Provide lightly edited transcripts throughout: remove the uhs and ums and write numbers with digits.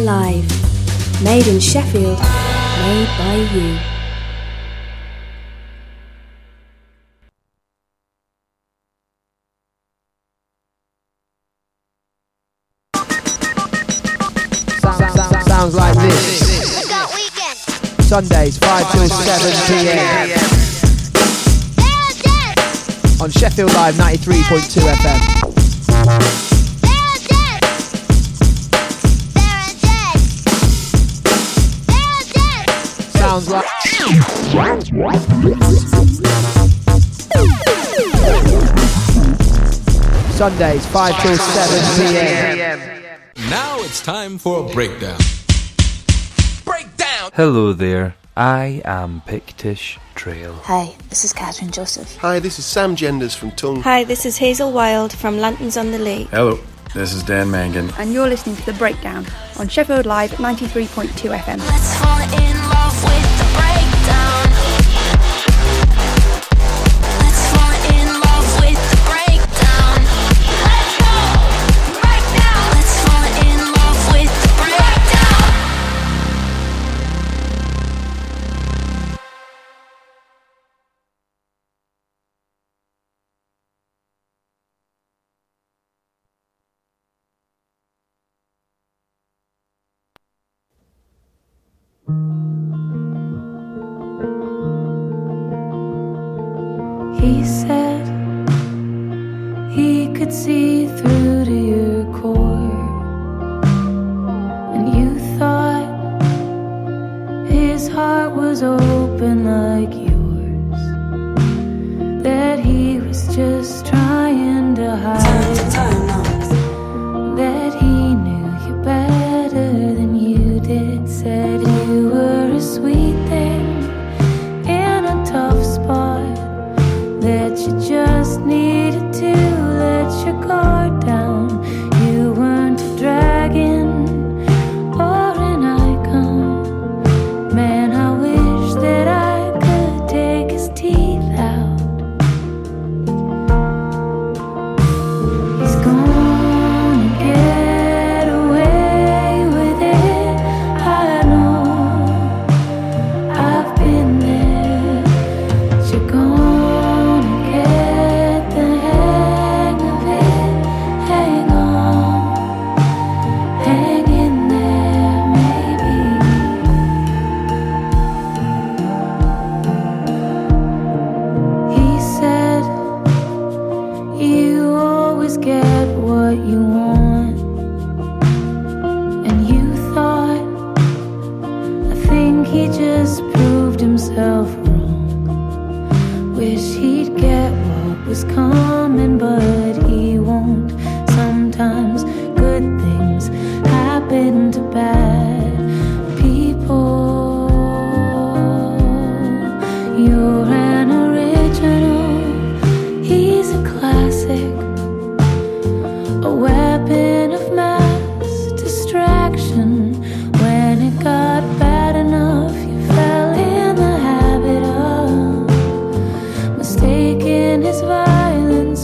Live. Made in Sheffield, made by you. Sounds like this. Sundays 5 till 7 p.m. on Sheffield Live 93.2 FM. Sounds like Sundays 5 till 7 p.m. Now it's time for a breakdown. Breakdown! Hello there, I am Pictish Trail. Hi, this is Catherine Joseph. Hi, this is Sam Genders from Tongue. Hi, this is Hazel Wild from Lanterns on the Lake. Hello, this is Dan Mangan. And you're listening to The Breakdown on Sheffield Live 93.2 FM. Let's fall in love with the breakdown. Let's fall in love with the breakdown. Let's go! Breakdown! Let's fall in love with the breakdown. He said he could see through to your core, and you thought his heart was open like yours, that he was just trying to hide, that he knew you better than you did, said you were a sweet thing in a tough spot, that you just needed to let your guard down. You weren't a dragon or an icon. Man, I wish that I could take his teeth out. He's gonna get away with it. I know, I've been there. But you're gonna get what you want, and you thought, I think he just proved himself wrong. Wish he'd get what was coming, but he won't. Sometimes good things happen to bad people. You're an original, he's a classic, a weapon of mass distraction. When it got bad enough, you fell in the habit of mistaking his violence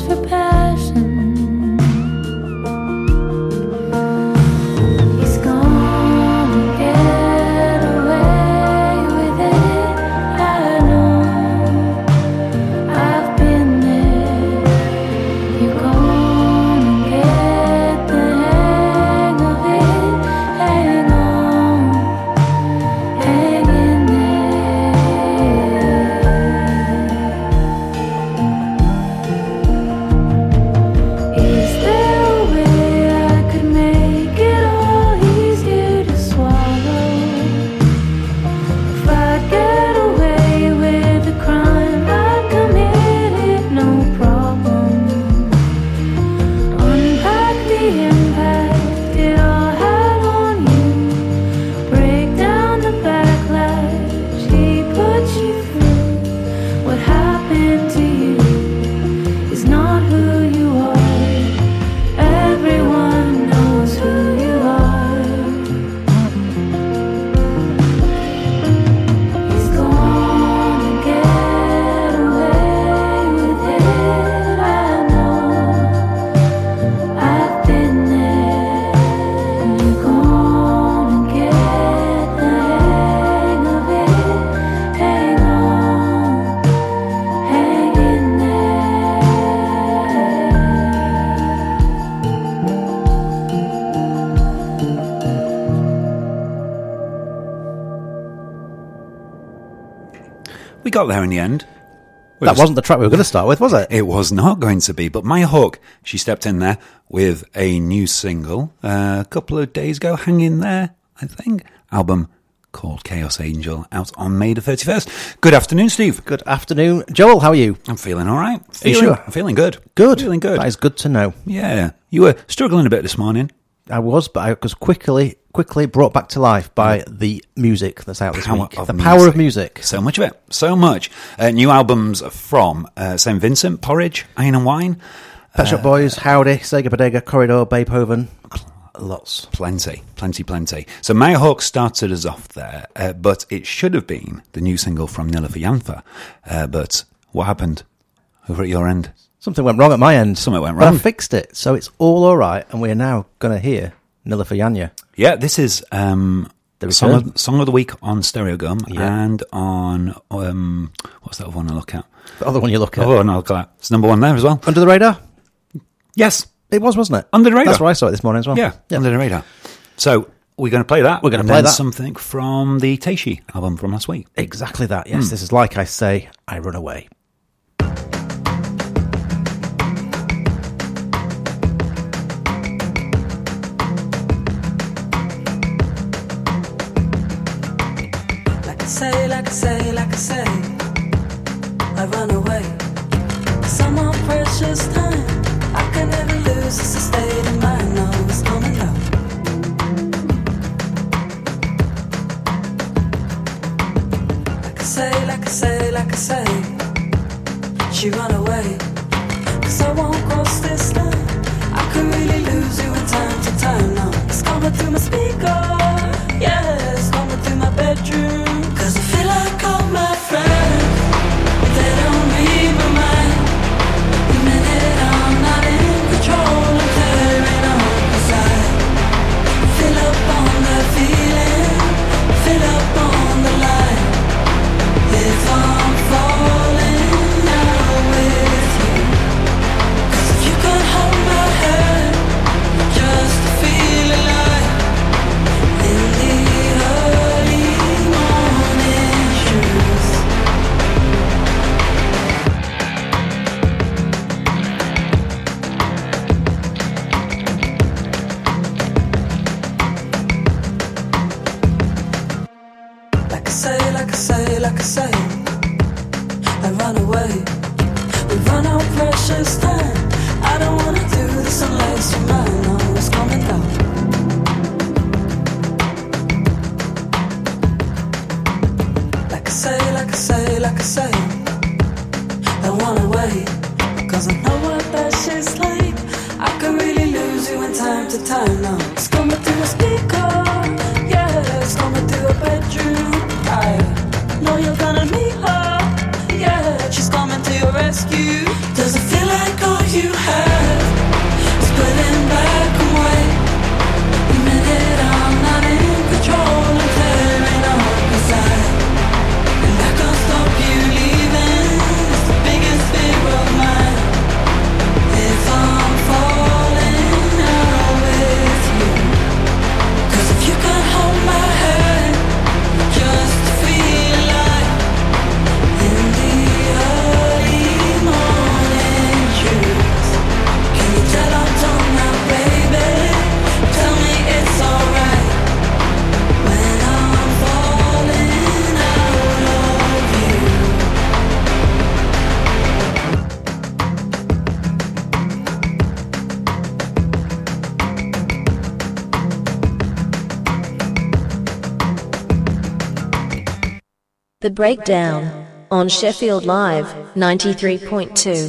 we got there in the end. That wasn't the track we were going to start with, was it? It was not going to be, but Maya Hawke, she stepped in there with a new single a couple of days ago, Hang In There, I think. Album called Chaos Angel, out on May the 31st. Good afternoon, Steve. Good afternoon. Joel, how are you? I'm feeling all right. Are you sure? I'm feeling good. Good. Feeling good. That is good to know. Yeah. You were struggling a bit this morning. I was, but I was quickly brought back to life by the music that's out this week. The power of music. So much of it. So much. New albums from St. Vincent, Porridge, Iron and Wine. Pet Shop Boys, Howdy, Sega Bodega, Corridor, Beethoven. Lots. Plenty. So Maya Hawke started us off there, but it should have been the new single from Nilüfer Yantha. But what happened over at your end? Something went wrong at my end. Something went But wrong. I fixed it, so it's all right, and we are now going to hear Nilüfer Yanya. Yeah, this is Song of the Week on Stereo Gum, Yeah. and on, what's that other one I look at? The other one you look at. Oh, no, look at that. It's number one there as well. Under the Radar? Yes. It was, wasn't it? Under the Radar. That's where I saw it this morning as well. Yeah, Under the Radar. So we're going to play that. We're going to and play then that. something from the Teishi album from last week. Exactly that, yes. This is Like I Say, I Run Away. Like I say, I run away. Some more precious time I can never lose. It's a state of mind, no, it's coming up. Like I say, she run away. 'Cause I won't cross this line. I could really lose you in time to time now. It's coming through my speaker, yeah, it's coming through my bedroom. 'Cause I feel like all my friends, they don't read my mind. The minute I'm not in control, I'm tearing up inside. Fill up on the feeling, fill up on the line. If I'm falling out with you, 'cause if you could hold my hand, just to feel alive in the early morning truth. Like I say, I run away. We run out precious time. I don't wanna do this unless you're mine. No, it's coming down. Like I say, I wanna wait. 'Cause I know what that shit's like. I could really lose you in time to time now. It's coming through a speaker, yeah, it's coming through a bedroom. I know you're gonna meet her, yeah, she's coming to your rescue. Does it feel like all you have is putting back away? The minute I'm not in control, I'm tearing up inside. And I can't stop you leaving, it's the biggest fear of mine. If I'm falling out with you, 'cause if you can't hold my hand, just to feel alive in the early morning truth. Can you tell I'm done now, baby? Tell me it's alright when I'm falling out of you. The Breakdown on Sheffield Live 93.2.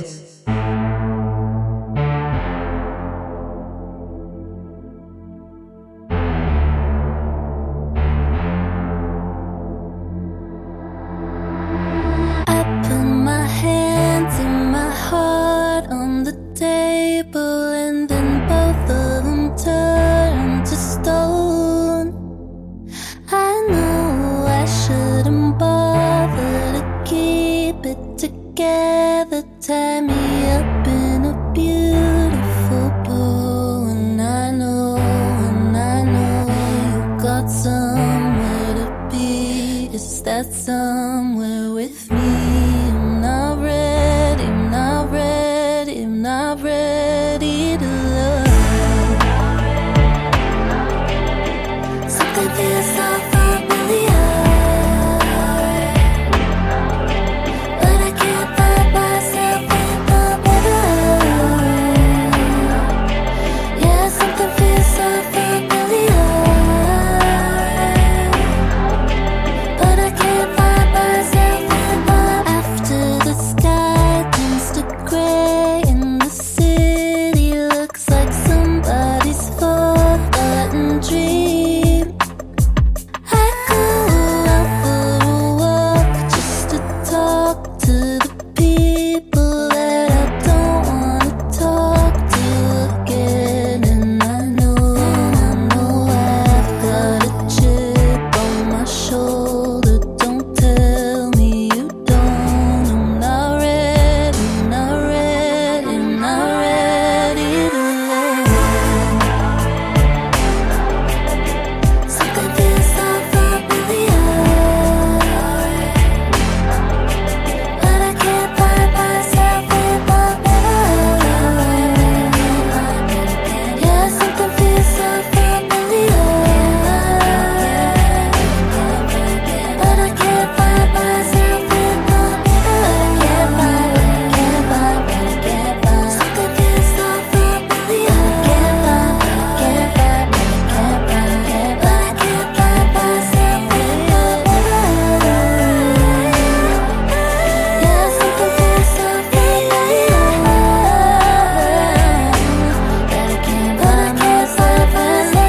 I put my hands and my heart on the table, and then both of them turned to stone. I know I shouldn't bother to keep it together, tie me up in a beautiful bow. And I know you got somewhere to be. Is that somewhere with me. I'm not ready, I'm not ready, I'm not ready to love. Something feels so familiar, but I can't find myself in the middle. Yeah, something feels so familiar, but I can't find myself in the. After the sky turns to grey and the city looks like somebody's forgotten dream, I go out for a walk just to talk to the people that I don't wanna talk to again. And I know I've got a chip on my shoulder. Don't tell me you don't. I'm not ready, I'm not ready, I'm not ready to love. Something feels so familiar, but I can't find myself in the middle. Yeah, something feels so familiar, but I can't find myself in the middle. Something feels so familiar, but I can't find myself in the middle. Yeah, something feels so familiar, but I can't find myself in the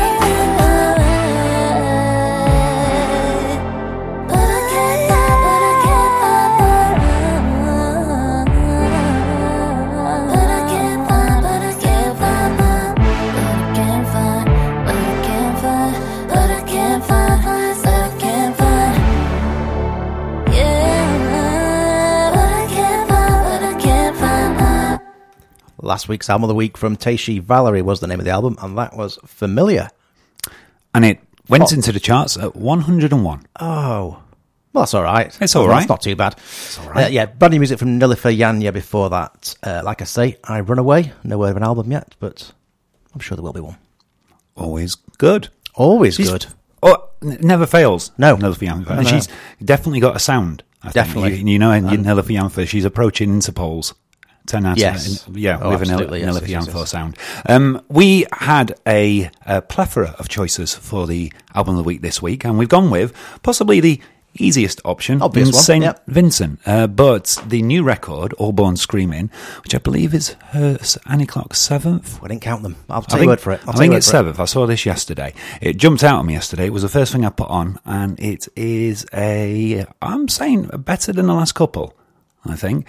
Last week's album of the week from Teishi Valerie was the name of the album, and that was Familiar. And it went into the charts at 101. Oh. Well, that's all right. It's all right. That's not too bad. It's all right. Yeah, brand new music from Nilifer Yanya before that. Like I say, I Run Away. No word of an album yet, but I'm sure there will be one. Always good. Always She's- good. Oh, never fails. No. Nilifer Yamfa. No, And no. she's definitely got a sound. I think. Definitely. You know, Nilifer Yamfa, she's approaching Interpol's 10 out of Yes. 10. Yeah, Oh, with a absolutely, yes, Nilifer yes, Yamfa yes. sound. We had a plethora of choices for the album of the week this week, and we've gone with possibly the easiest option, Obvious one, St. yep. Vincent. But the new record, All Born Screaming, which I believe is her Annie Clark's 7th. I didn't count them. I'll take your word for it. I think it's 7th. I saw this yesterday. It jumped out at me yesterday. It was the first thing I put on, and it is I'm saying better than the last couple, I think.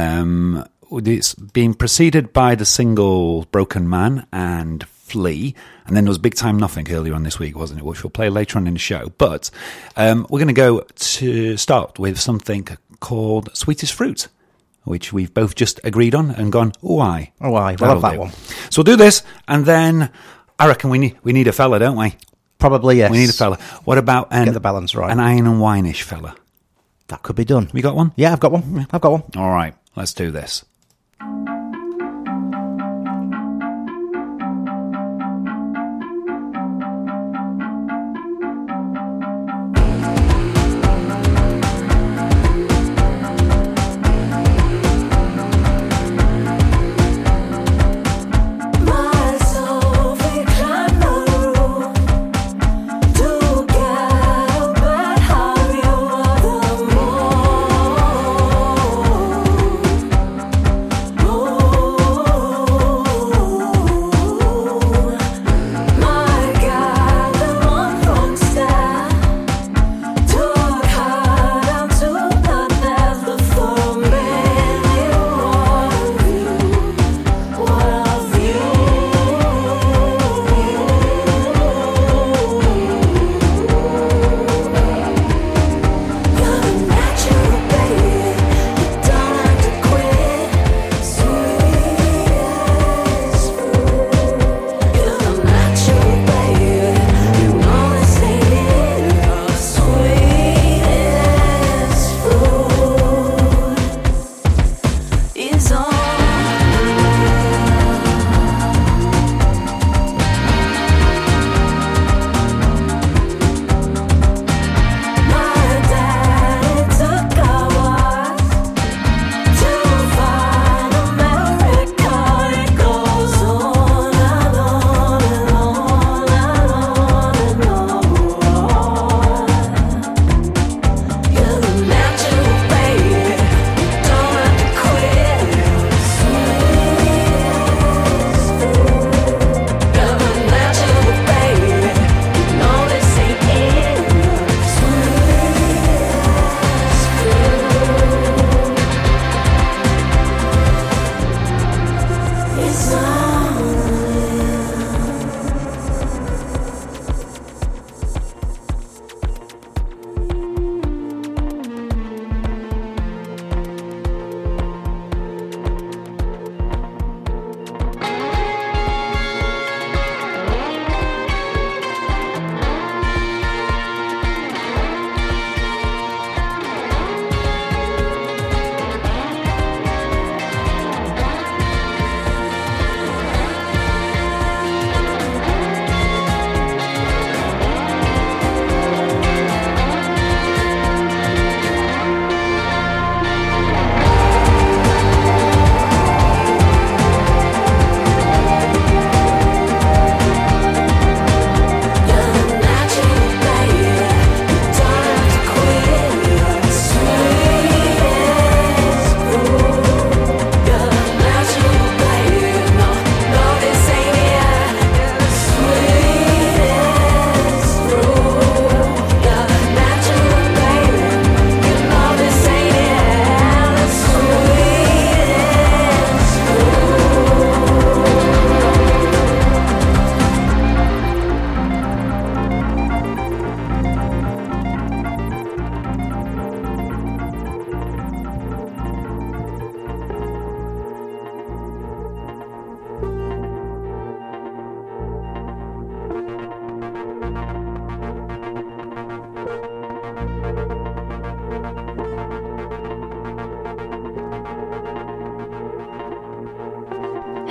It's been preceded by the single Broken Man and Flea, and then there was Big Time Nothing earlier on this week, wasn't it, which we'll play later on in the show. But we're going to go to start with something called Sweetest Fruit, which we've both just agreed on and gone, oh, aye. Oh, aye. We'll That'll have that do. one. So we'll do this, and then I reckon we need a fella, don't we? Probably, yes. We need a fella. What about Get the balance right. an Iron and Wine-ish fella? That could be done. We got one? Yeah, I've got one. I've got one. All right, let's do this. Together, but how you are the more.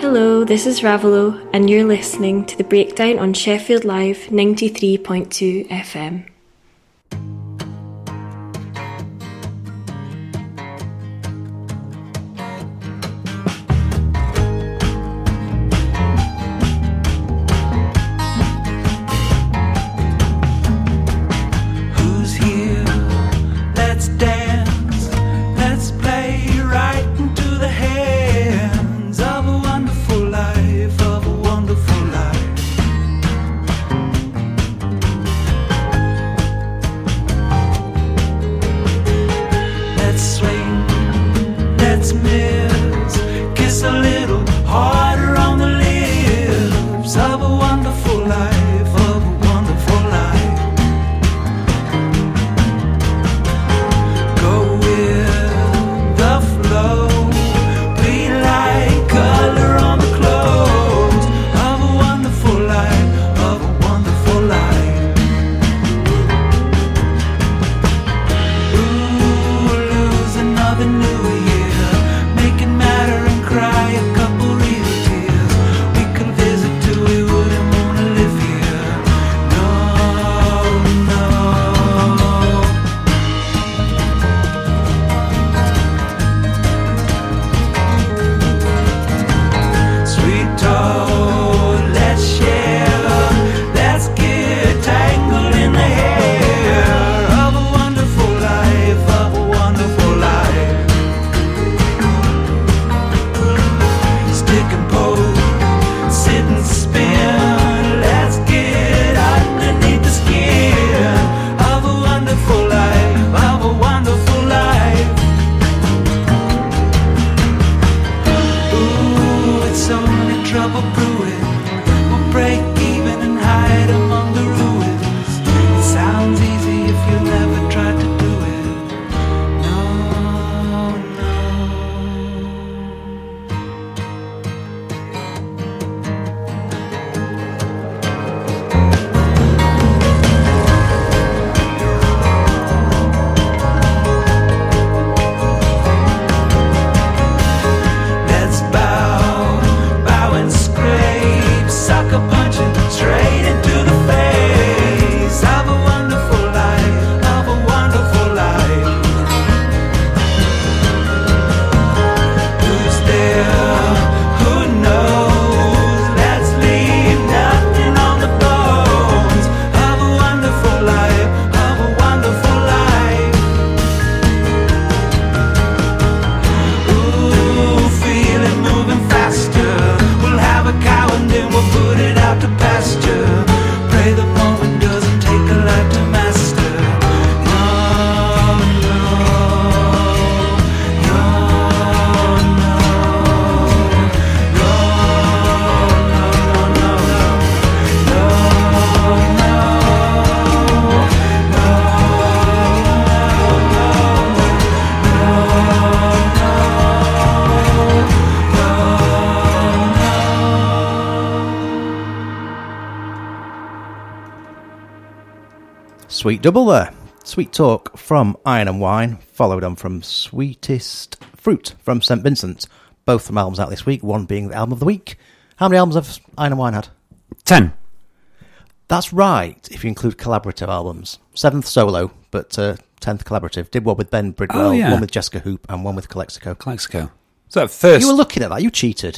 Hello, this is Ravelo, and you're listening to The Breakdown on Sheffield Live 93.2 FM. Sweet double there. Sweet Talk from Iron and Wine, followed on from Sweetest Fruit from St. Vincent. Both from albums out this week, one being the album of the week. How many albums have Iron and Wine had? 10. That's right, if you include collaborative albums. 7th solo, but 10th collaborative. Did one with Ben Bridwell, one with Jessica Hoop, and one with Calexico. Calexico. So first... You were looking at that, you cheated.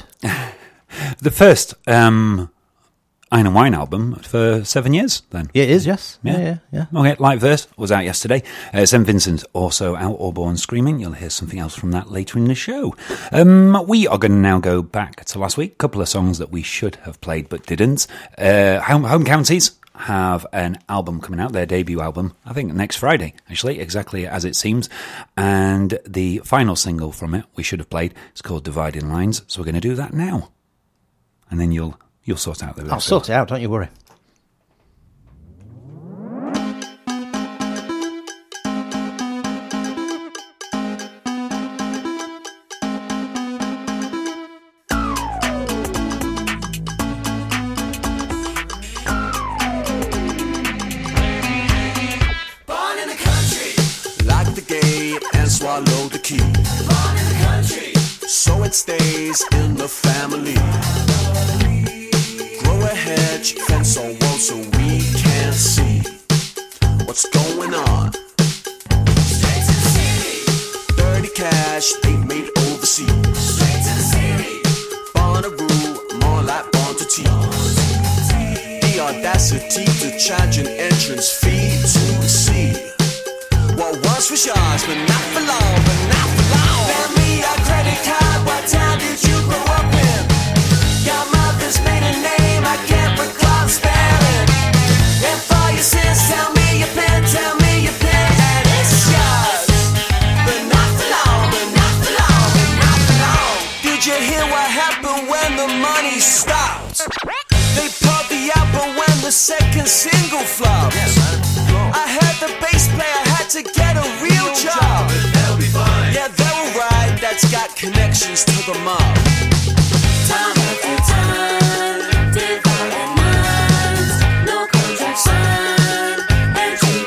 The first Iron and Wine album for 7 years, then. Yeah, it is, yes. Yeah. Okay, Light Verse was out yesterday. St. Vincent also out, All Born Screaming. You'll hear something else from that later in the show. We are going to now go back to last week. A couple of songs that we should have played but didn't. Home Counties have an album coming out, their debut album, I think next Friday, actually, exactly as it seems. And the final single from it we should have played is called Dividing Lines. So we're going to do that now. And then you'll sort out the rest. I'll sort it out, don't you worry. Born in the country, lock the gate and swallow the key. Born in the country, so it stays in the family. Grow a hedge, fence or wall so we can see what's going on. Straight to the city. Dirty cash ain't made overseas. Straight to the city. Bonnaroo, more like born to tease. The audacity to charge an entrance fee to see what once was yours, but not for long, but not for long. Lend me your credit card, what town did you grow up in? Your mother's maiden name, I can't recall spelling. And for your sins, tell me your pen, and it's yours. But not for long, but not for long, but not for long. Did you hear what happened when the money stopped? They pulled the album when the second single flopped. I heard the bass player had to get a real job. Yeah, they were right, that's got connections to the mob. Time after time, divided minds, no contract signed, entry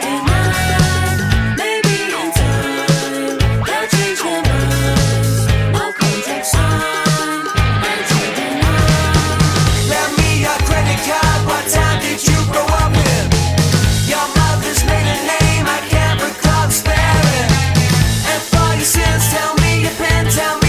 denied. Maybe in time, they'll change their minds. No contract signed, entry denied. Lend me your credit card, what time did you grow up in? Your mother's maiden name, I can't recall the spelling. And for your sins, tell me your pen,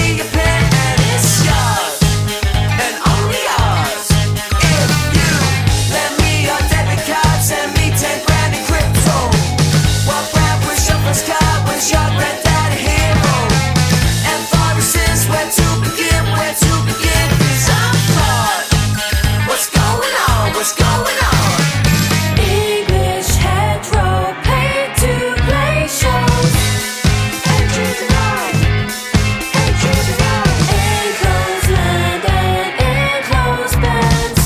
and it's yours, and only yours. If you lend me your debit card, send me 10 grand in crypto. What brand was your first card? Was your granddad a hero? And for your sins, where to begin? 'Cause I'm flawed. What's going on? What's going on? English hetero paid to play shows. Entry denied. Entry denied. Enclosed land and enclosed bands.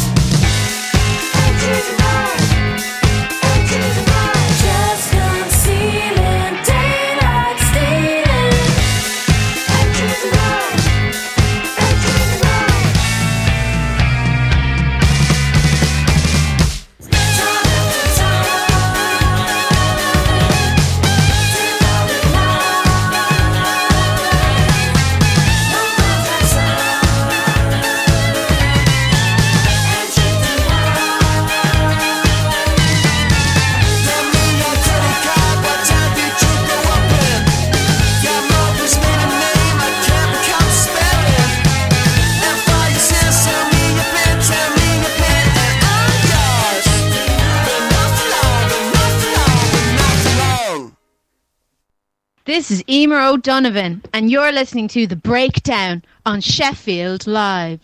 Entry denied. Entry denied. Just concealing daylight stealing. Entry denied. Entry denied. Time after time, divided minds, no contract signed, entry denied. Lend me your credit card, what time did you grow up in? Your mother's maiden name, I can't recall the spelling. And for your sins, tell me your pen, and I'm yours. But not for long, but not for long, but not for long. This is Emer O'Donovan, and you're listening to The Breakdown on Sheffield Live.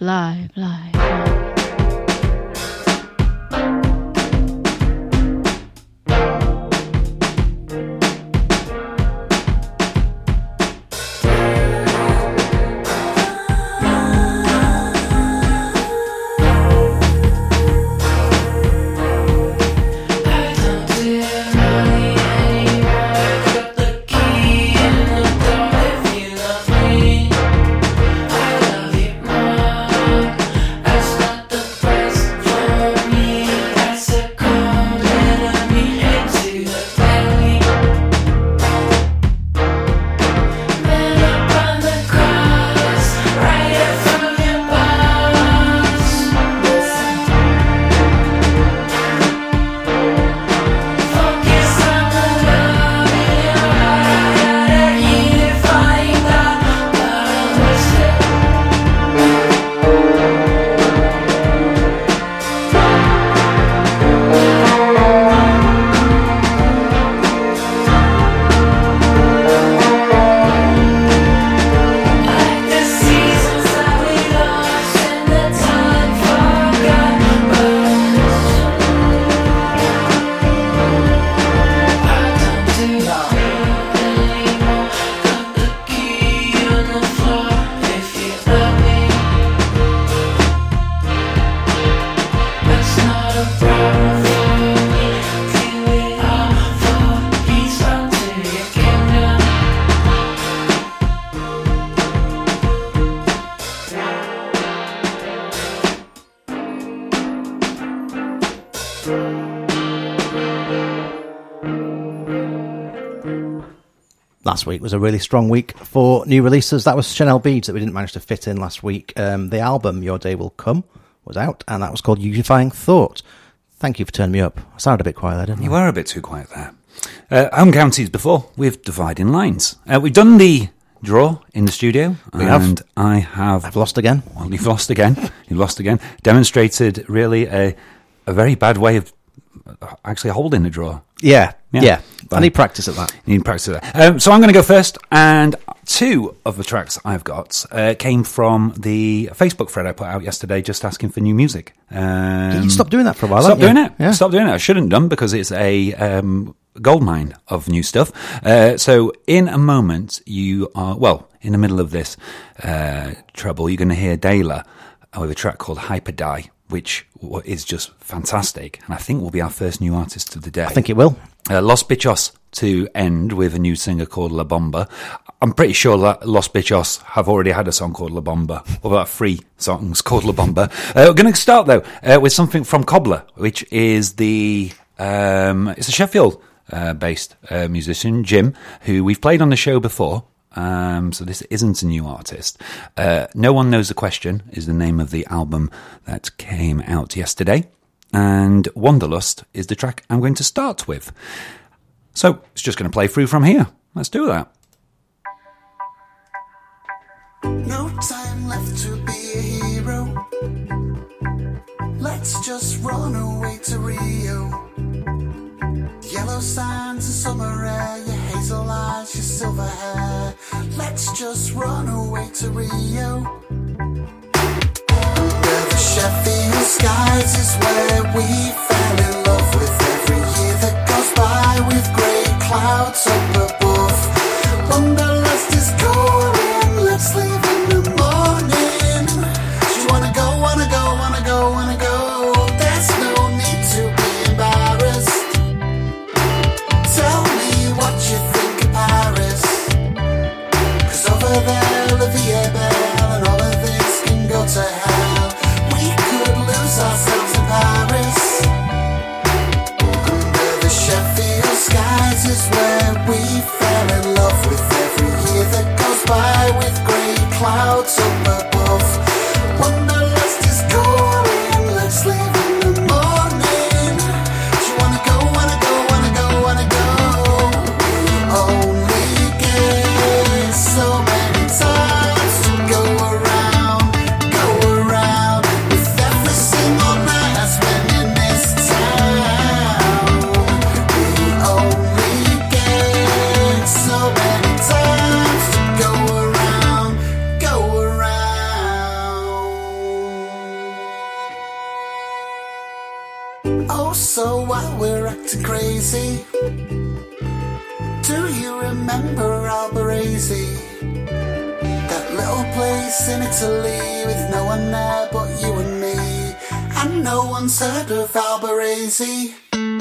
As Last week was a really strong week for new releases. That was Chanel Beads that we didn't manage to fit in last week. The album Your Day Will Come was out, and that was called Unifying Thought. Thank you for turning me up. I sounded a bit quiet there, didn't I? You were a bit too quiet there. Home counties before, with Dividing Lines. We've done the draw in the studio. I've lost again. Well, you've lost again. Demonstrated really a very bad way of actually holding the draw. Yeah. I need practice at that. You need practice at that. So I'm going to go first, and two of the tracks I've got came from the Facebook thread I put out yesterday just asking for new music. Did you stop doing that for a while? Stop doing it. Yeah. Stop doing it. I shouldn't have done because it's a goldmine of new stuff. So in a moment, you are, in the middle of this treble, you're going to hear Dayla with a track called Hyperdie, which is just fantastic, and I think will be our first new artist of the day. I think it will. Los Bichos to end with a new singer called La Bomba. I'm pretty sure that Los Bichos have already had a song called La Bomba, or about 3 songs called La Bomba. We're going to start, though, with something from Cobbler, which is it's a Sheffield based musician, Jim, who we've played on the show before. So this isn't a new artist. No One Knows the Question is the name of the album that came out yesterday, and Wanderlust is the track I'm going to start with. So it's just going to play through from here. Let's do that. No time left to be a hero. Let's just run away to Rio. Yellow sands and summer air, your hazel eyes, your silver hair. Let's just run away to Rio. Where the Sheffield skies is where we fell in love with. Every year that goes by with grey clouds up above. Wanderlust is calling, let's leave in the morning. Do you wanna go, wanna go, wanna go, wanna go? There's no need to be embarrassed. Tell me what you think of Paris, 'cause over there, La Vie est belle, and all of this can go to hell. We could lose ourselves in Paris. Under the Sheffield skies is where we fell in love with. Every year that goes by with grey clouds up above. Wanderlust is calling, let's leave in the morning. Do you wanna go, wanna go, wanna go, wanna go? We only get so many times to go around with every single night I spend in this town. We only get so many times to go around. Oh, so while we're acting crazy, do you remember Albarese? That little place in Italy with no one there but you and me. And no one's heard of Albarese.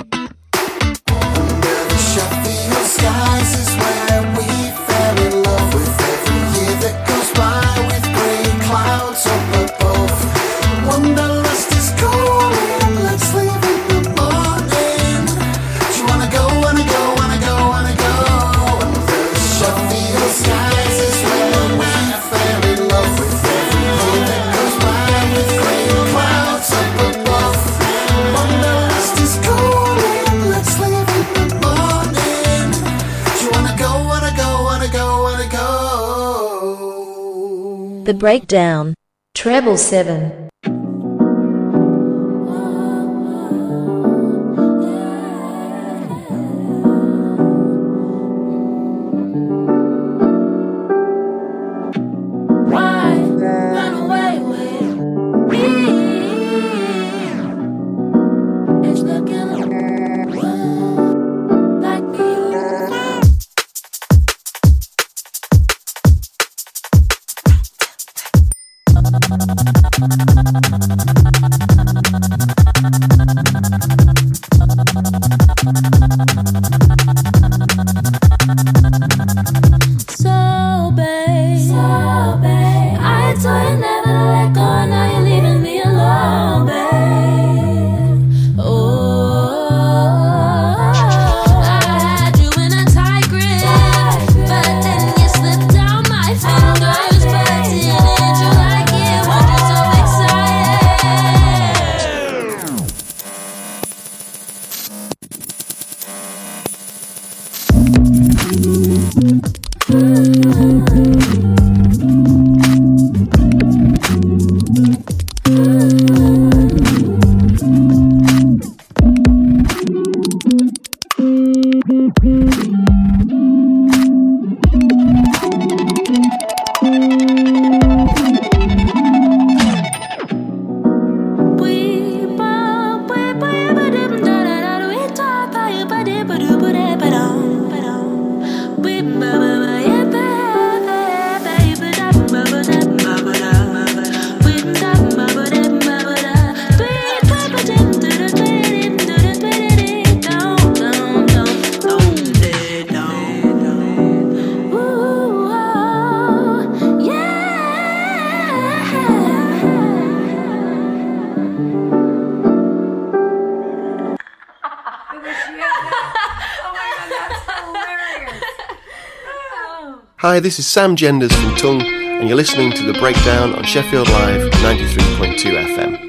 Under the Sheffield skies is where we fell in love with. Every year that goes by with grey clouds up above. Wanderlust is calling, let's leave in the morning. Do you wanna go, wanna go, wanna go, wanna go? Under the Sheffield skies is where we fell in love with. Every year that goes by with grey clouds up above. Wanderlust is calling, let's leave in the morning. Do you wanna go, wanna go, wanna go, wanna go? The Breakdown. Treble 7. Hi, this is Sam Genders from Tongue, and you're listening to The Breakdown on Sheffield Live 93.2 FM.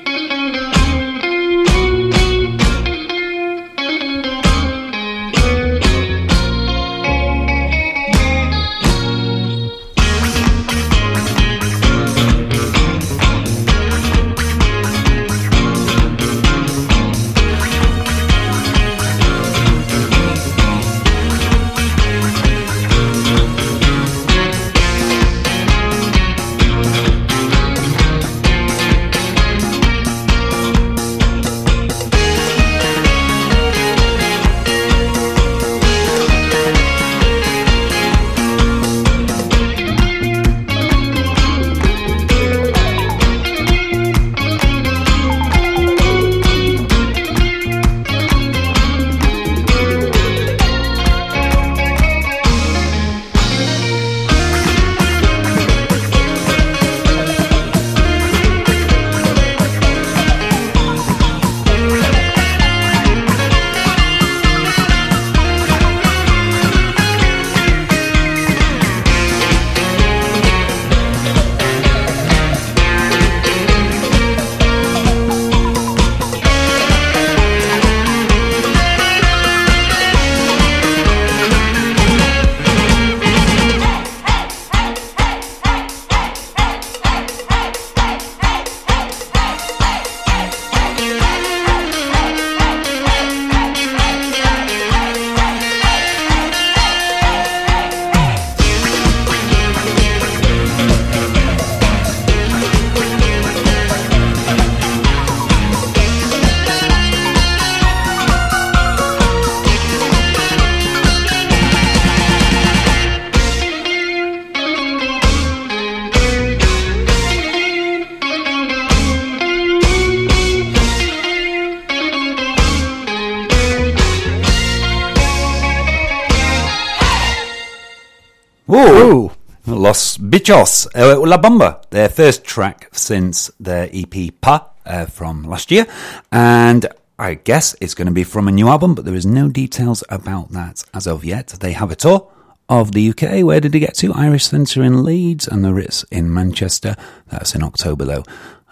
Ooh. Los Bichos, La Bamba, their first track since their EP Pa from last year, and I guess it's going to be from a new album, but there is no details about that as of yet. They have a tour of the UK. Where did they get to? Irish Centre in Leeds and the Ritz in Manchester. That's in October though.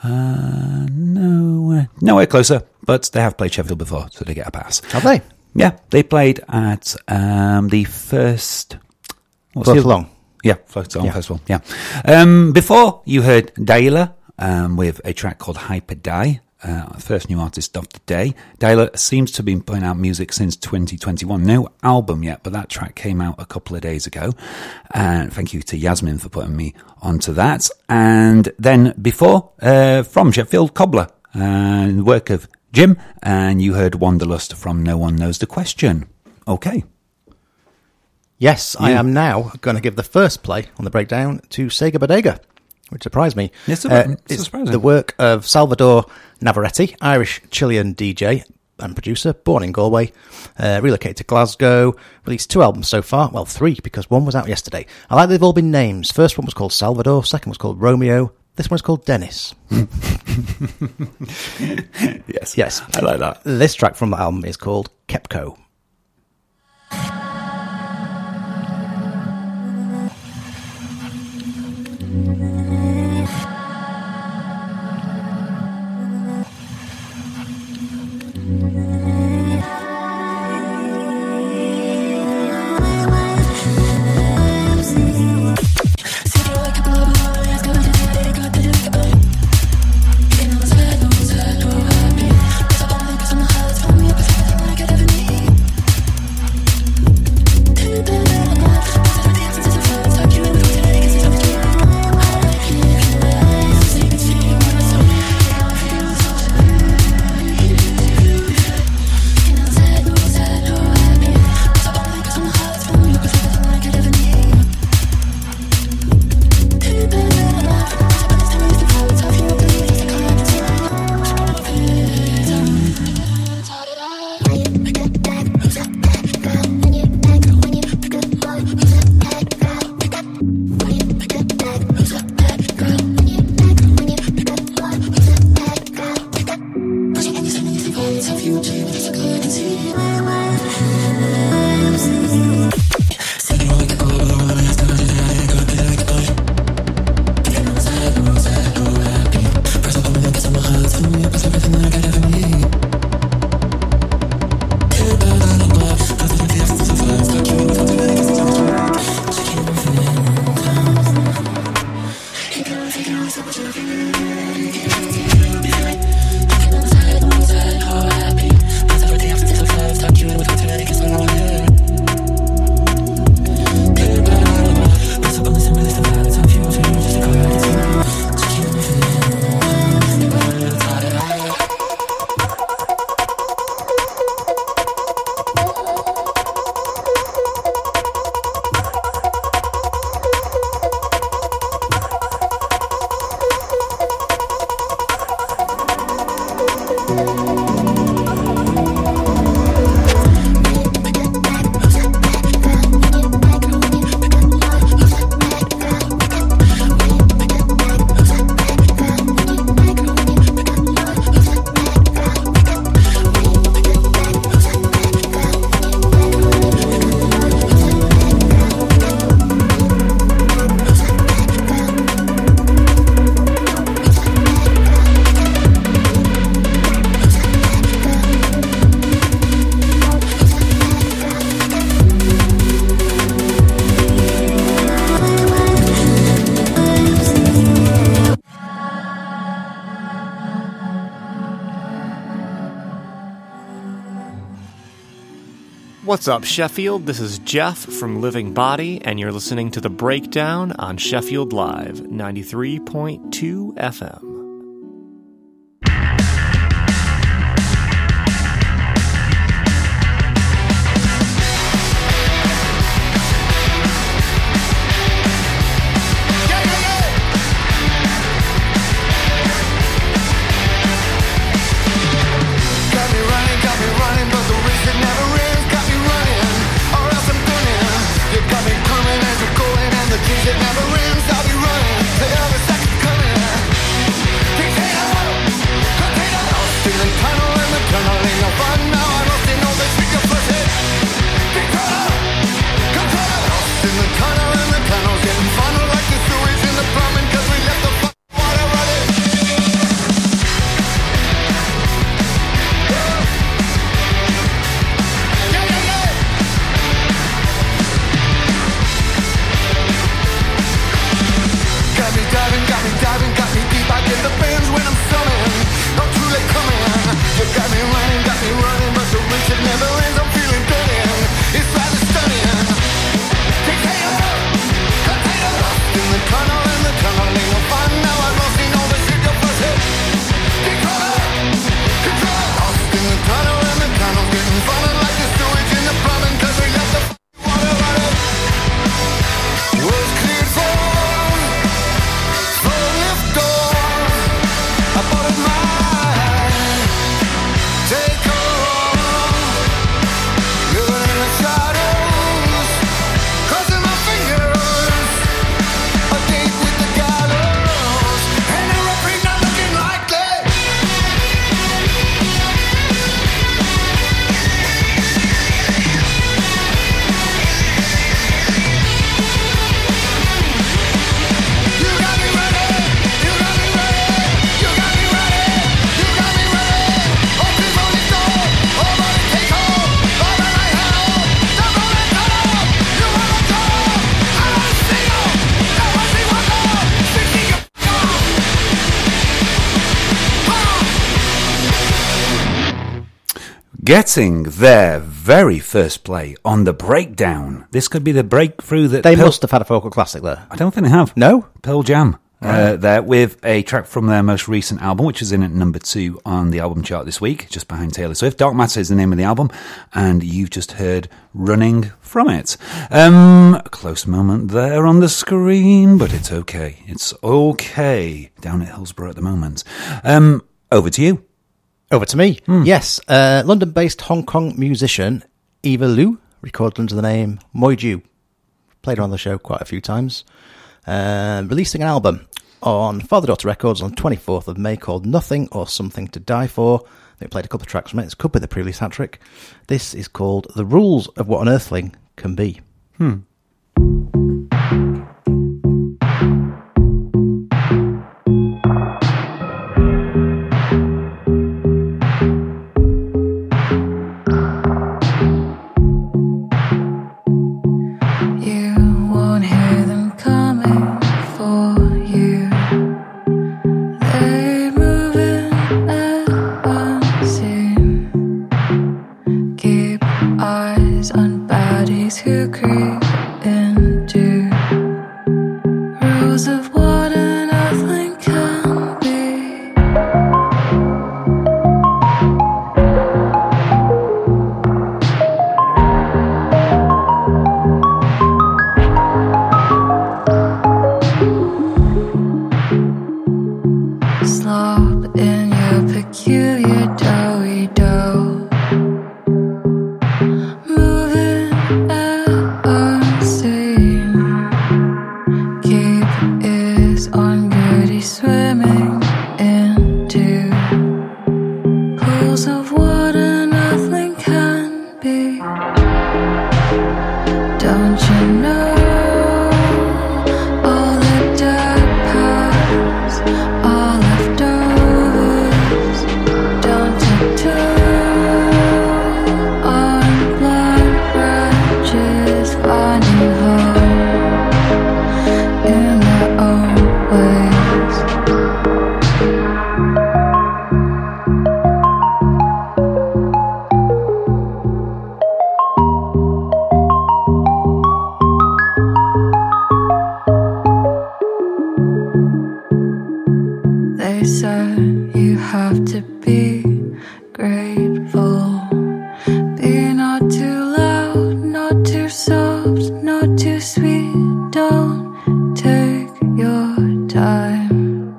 Nowhere closer, but they have played Sheffield before, so they get a pass. Have they? Yeah, they played at the first... Float Along. Yeah, Float Along Festival, yeah. Before, you heard Dayla with a track called Hyper Die, first new artist of the day. Dayla seems to have been putting out music since 2021. No album yet, but that track came out a couple of days ago. And thank you to Yasmin for putting me onto that. And then before, from Sheffield, Cobbler, the work of Jim, and you heard Wanderlust from No One Knows the Question. Okay. Yes, I am now going to give the first play on the breakdown to Sega Bodega, which surprised me. It's surprising. The work of Salvador Navarrete, Irish-Chilean DJ and producer, born in Galway, relocated to Glasgow, released 2 albums so far, well 3 because one was out yesterday. I like they've all been names. First one was called Salvador, second was called Romeo, this one's called Dennis. Yes, I like that. This track from the album is called Kepco. Get What's up, Sheffield? This is Jeff from Living Body, and you're listening to The Breakdown on Sheffield Live, 93.2 FM. Getting their very first play on The Breakdown. This could be the breakthrough that... They must have had a vocal classic there. I don't think they have. No? Pearl Jam. There with a track from their most recent album, which is in at number 2 on the album chart this week, just behind Taylor Swift. Dark Matter is the name of the album, and you've just heard Running from it. A close moment there on the screen, but it's okay. It's okay down at Hillsborough at the moment. Over to you. Over to me. Yes. London-based Hong Kong musician Eva Liu, recorded under the name Moiju. Played her on the show quite a few times. Releasing an album on Father Daughter Records on 24th of May called Nothing or Something to Die For. They played a couple of tracks from it. This could be the pre-release hat trick. This is called The Rules of What an Earthling Can Be. Who creep into rules of what an earthling can be. Slop in your peculiar doughy dough. Moving soft, not too sweet. Don't take your time.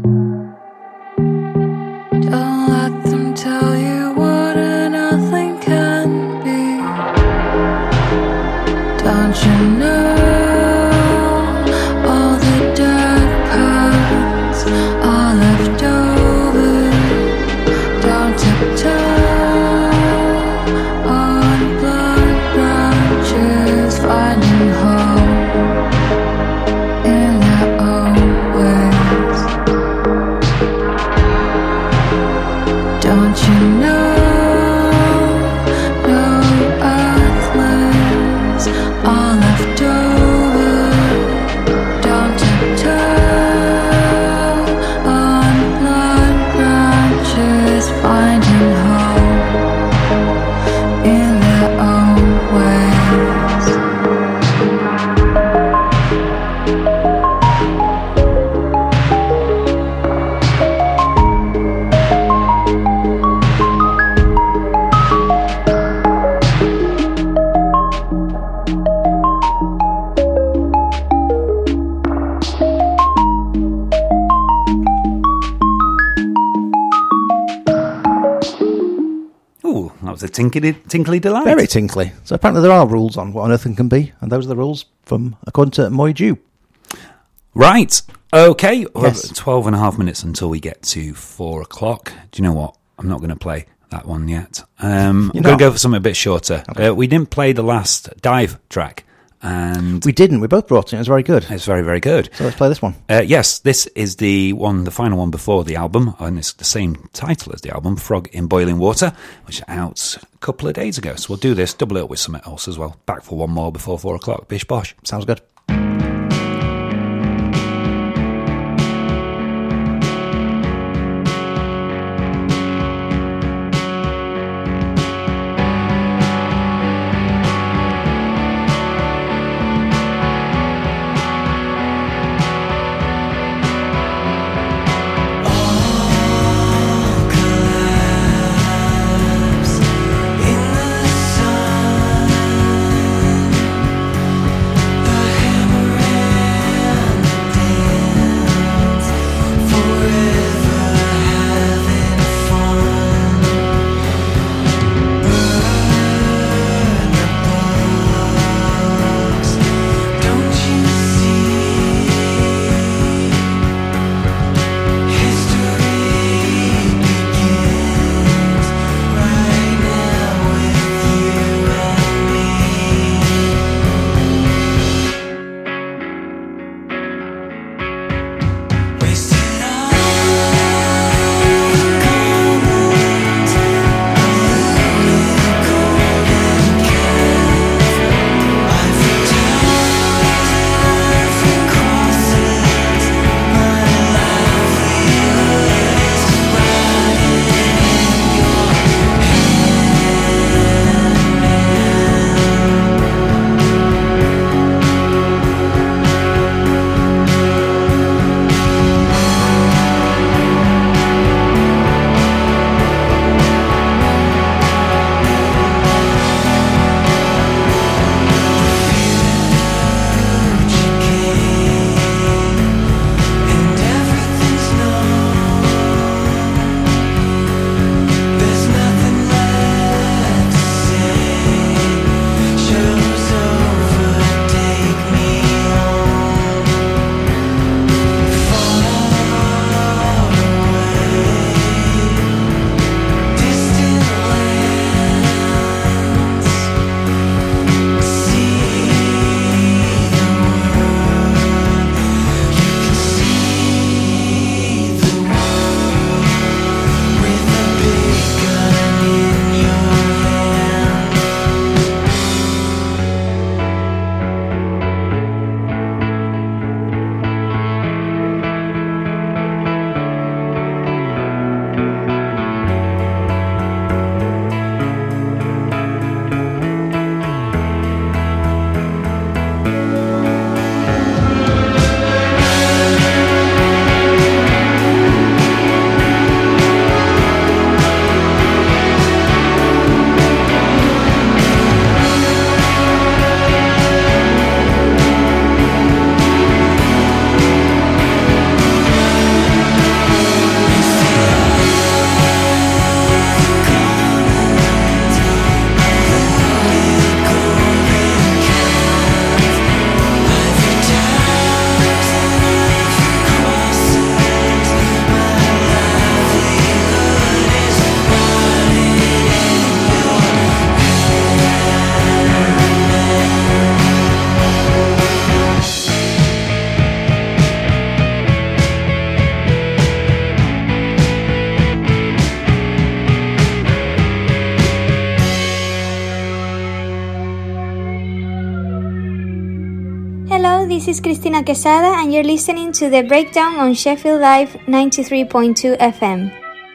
Don't let them tell you what nothing can be. Don't you know all the dark parts are left over? Don't tiptoe on blood branches, finding home in their own ways. Don't you know no earthlings are left over? Don't tiptoe on blood branches, finding home in their own ways. Ooh, that was a tinkly delight. Very tinkly. So apparently there are rules on what on earth can be, and those are the rules from according to Moy Jew. Right. Okay. Well, Yes. 12 and a half minutes until we get to 4 o'clock. Do you know what? I'm not going to play that one yet. I'm going to not? go for something a bit shorter. We didn't play the last dive track. And We didn't. We both brought it. It was very good. it's very, very good. So let's play this one. Yes, this is the final one before the album, and it's the same title as the album, Frog in Boiling Water, which is out a couple of days ago. So we'll do this, double it up with something else as well. Back for one more before 4 o'clock. Bish bosh. Sounds good. In the sun, the Hello, this is Cristina Quesada, and you're listening to The Breakdown on Sheffield Live 93.2 FM.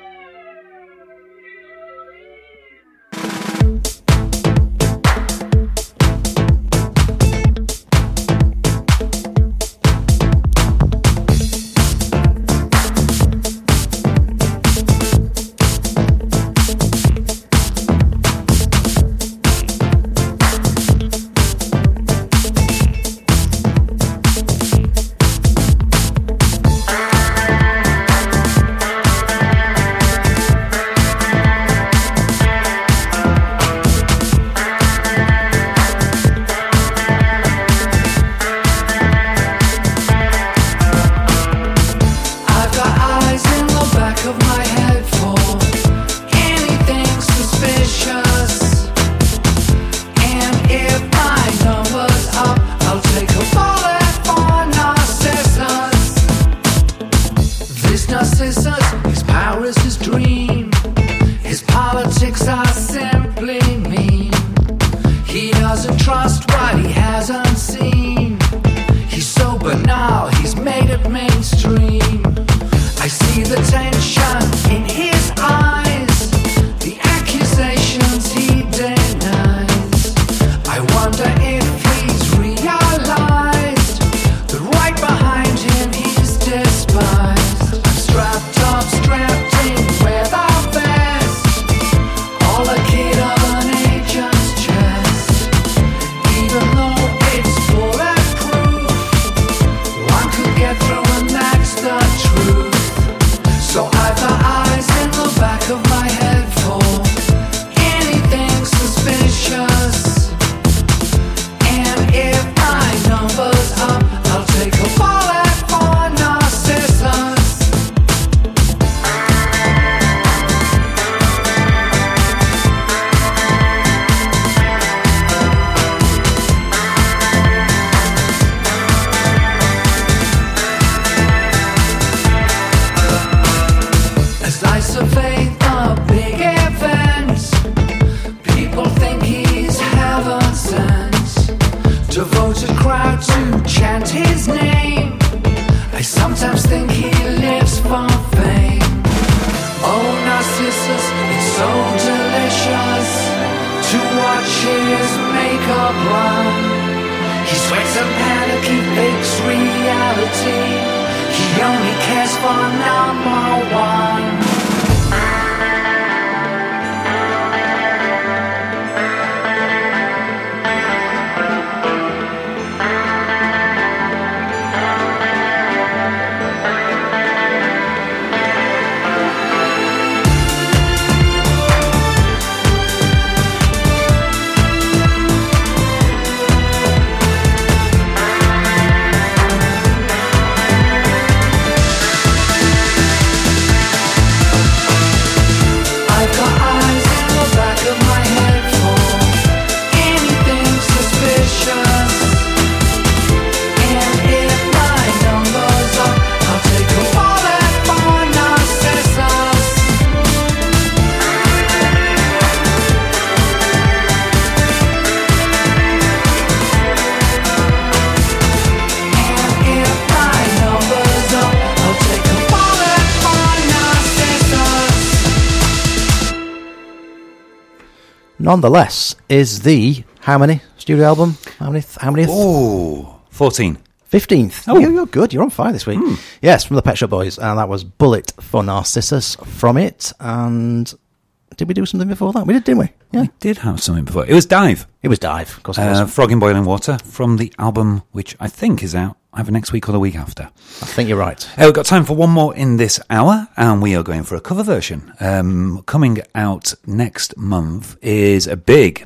Nonetheless, is the how many studio album? How many? Oh, 14. 15th. Oh. You're good. You're on fire this week. Yes, from the Pet Shop Boys, and that was Bullet for Narcissus from it. And did we do something before that? We did, didn't we? Yeah. We did have something before. It was Dive. It was Dive, of course it was. Frog in Boiling Water from the album, which I think is out either next week or the week after. I think you're right. We've got time for one more in this hour, and we are going for a cover version. Coming out next month is a big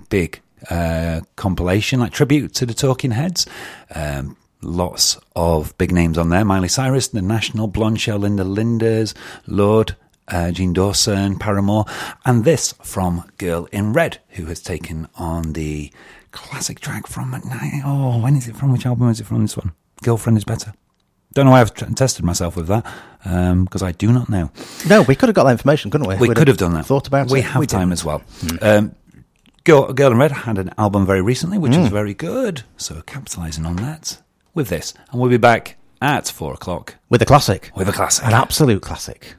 compilation, like tribute to the Talking Heads. Lots of big names on there. Miley Cyrus, The National, Blonde Shell, Linda Linders, Lorde, Jean Dawson, Paramore, and this from Girl in Red, who has taken on the classic track from... when is it from? Which album is it from, this one? Girlfriend is Better. Don't know why I've tested myself with that, because I do not know. No, we could have got that information, couldn't we? We could have done that. Thought about it. We have time as well. Girl in Red had an album very recently, which was very good, so capitalising on that. with this. And we'll be back at 4 o'clock. With a classic. With a classic. An absolute classic.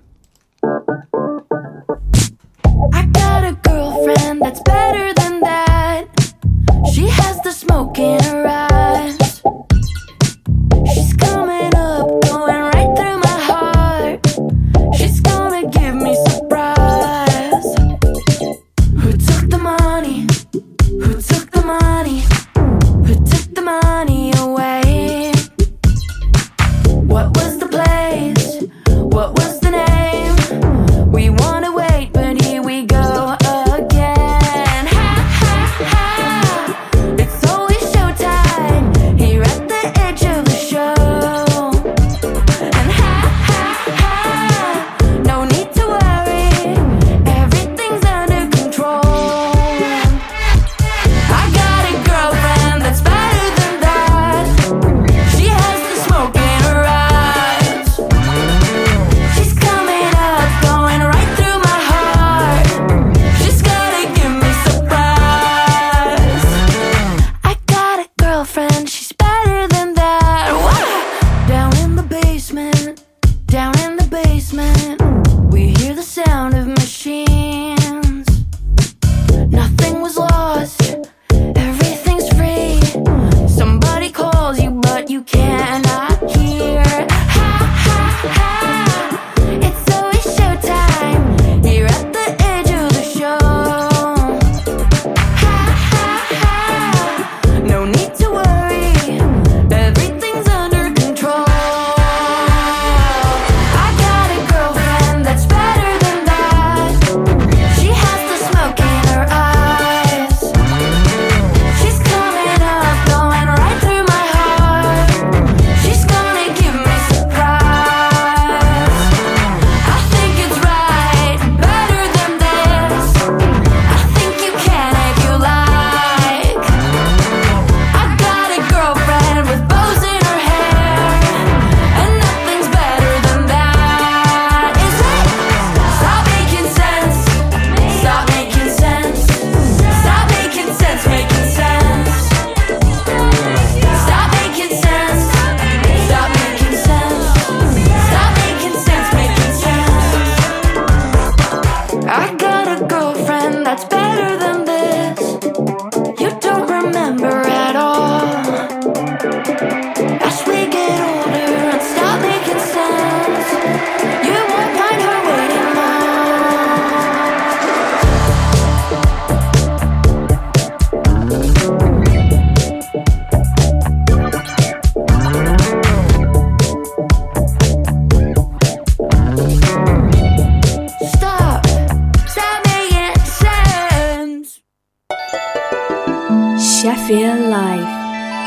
I got a girlfriend that's better than that. She has the smoke in her eyes. She's coming up, going right through my heart. She's gonna give me surprise. Who took the money? Who took the money? Who took the money away? What was the place? What was the name? We wanna wait, but here we go again. Ha ha ha! It's always showtime here at the edge of the show. And ha ha ha! No need to worry, everything's under control. I got a girlfriend that's better than that. She has the smoke in her eyes. She's coming up, going right through my heart. She's gonna give me surprise. I got a girlfriend,